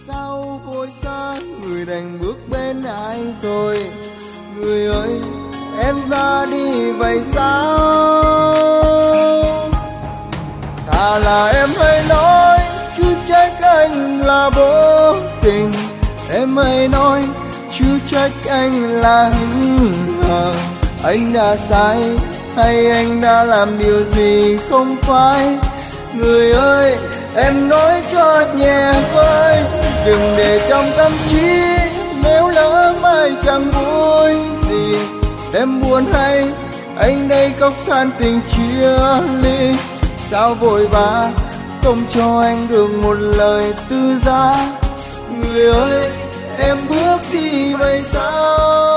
Sao vội xa người đành bước bên ai rồi. Người ơi em ra đi vậy sao? Thà là em hãy nói chứ trách anh là vô tình. Em hãy nói chứ trách anh là hững hờ. Anh đã sai hay anh đã làm điều gì không phải? Người ơi em nói cho nhẹ vơi, đừng để trong tâm trí nếu lỡ mai chẳng vui gì. Em buồn hay anh đây khóc than tình chia ly. Sao vội vã không cho anh được một lời tư giá? Người ơi em bước đi vậy sao?